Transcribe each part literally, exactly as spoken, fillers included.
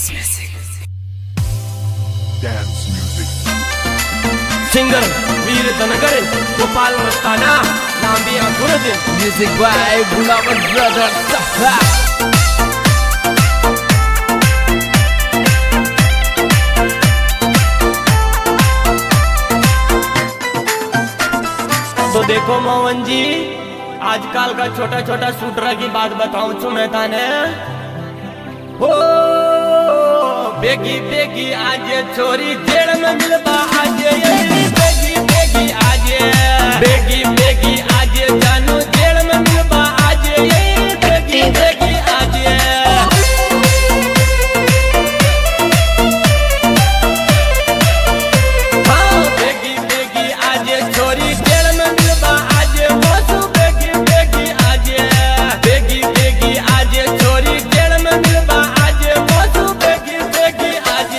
Dance music. Singer Veer Dhangar, Gopal Mastana, Nambiya Gurudin. Music by Gulawan Brothers. तो देखो मोहन जी, आजकल का छोटा छोटा शूटर की बात बताऊं छू मैं ताने। हो बेगी बेगी आज छोरी जेल में मिलबा आज, बेगी बेगी आज, बेगी बेगी आज जानू जेल में मिलबा आज, बेगी बेगी आज। हाँ बेगी बेगी आज छोरी जेल में मिलबा आज, बसु बेगी बेगी आज, बेगी बेगी आज छोरी जेल में मिलबा आज, बसु बेगी बेगी आज।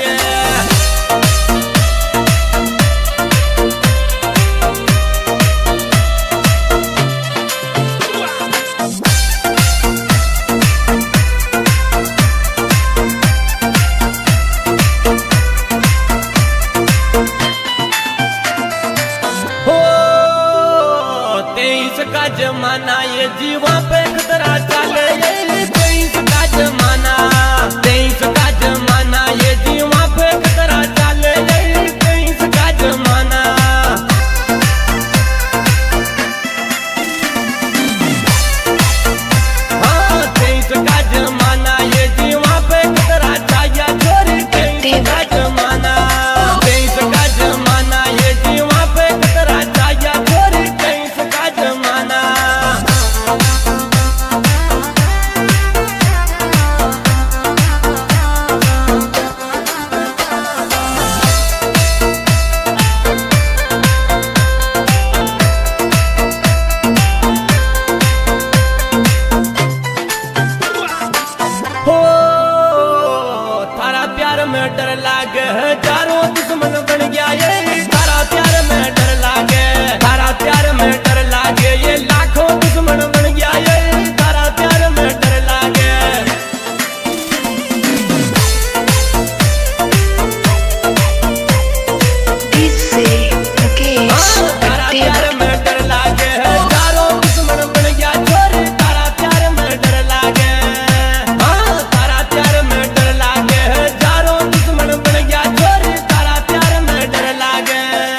हो तेईस का जमाना ये जीवा पे खतरा चले, तेईस का जमाना, तेईस का जमाना ये जीवा पे खतरा चले, तेईस का जमाना। हाँ तेईस का जमाना ये जीवा पे खतरा चाहिए छोरी, तेईस का जमाना, तेईस का जमाना ये जीवा पे खतरा चाहिए छोरी, तेईस का जमाना। हो थारा प्यार में डर लागे, हजारों दुश्मन बन गया ये, थारा प्यार में डर लागे, थारा प्यार में डर लागे, ये लाखों दुश्मन बन गया ये, थारा प्यार में डर लागे। हाँ, थारा प्यार में डर लागे, हजारों दुश्मन बन गया छोरी, थारा प्यार में डर लागे। हाँ तारा प्यार में डर लागे, हजारों दुश्मन बन गया छोरी, तारा प्यार में डर लागे।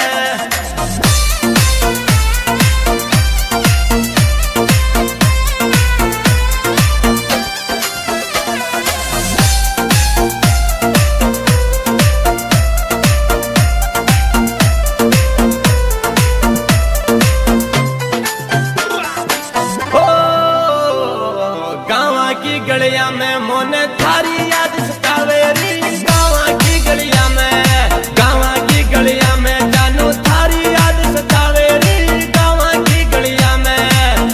हो गाँव की गलिया में मोने थारी याद सतावे री, गाँव की गलिया में, गाँव की गलिया में जानू थारी याद सतावे री, गाँव की गलिया में।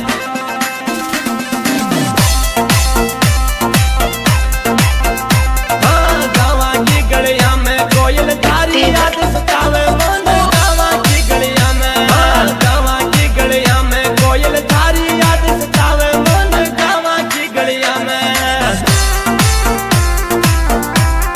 हाँ गाँव की गलिया में कोयल थारी याद सतावे मोने, गाँव की गलिया में। हाँ गाँव की गलिया में कोयल थारी याद सतावे मोने, गाँव की गलिया में।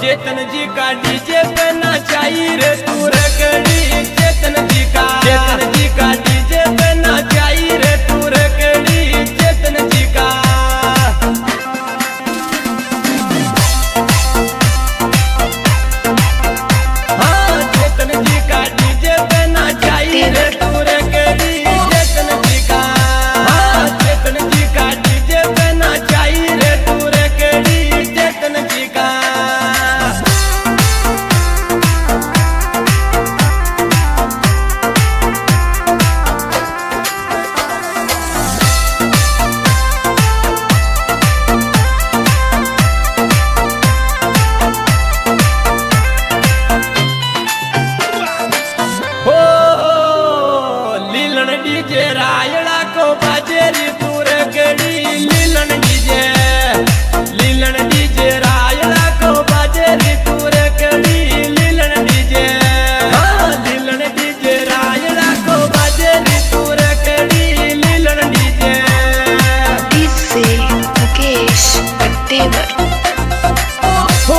चेतन जी का डीजे पे नाचाई रे तू रकड़ी, चेतन जी का चेतन जी का डीजे पे नाचाई रे तू रकड़ी, चेतन जी का। हाँ चेतन जी का डीजे पे नाचाई रे तू रकड़ी, चेतन जी का। हाँ चेतन जी का डीजे पे नाचाई रे तू रकड़ी, चेतन जी का। डीजे रायड़ा को बाजेरी पूर गड़ी, लीलन डीजे लीलन डीजे रायड़ा को बाजेरी पूर गड़ी, लीलन डीजे। हाँ लीलन डीजे रायड़ा को बाजेरी पूर गड़ी, लीलन डीजे। डीजे मुकेश पट्टेवर। हो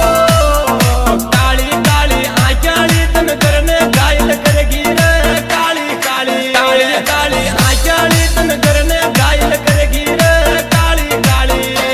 काली काली आचारी तन करने घायल करेगी रे, काली काली काली काली आचारी तन करने घायल करेगी रे, काली काली।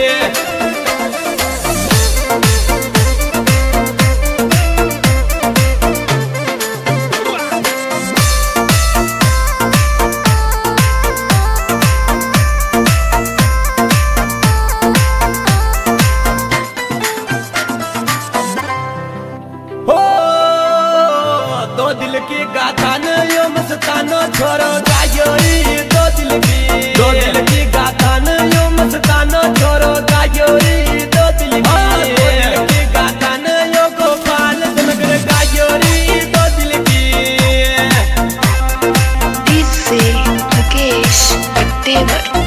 हो दो दिल की गाथा न यो मस्तानो छोरो गायोरी, दो दिल की दो दिल की गाथा न यो मस्तानो छोरो गायोरी, दो दिल की दो दिल की गाथा न यो गोपाल जनगर गायोरी, दो दिल की। डीजे मुकेश पट्टेवर।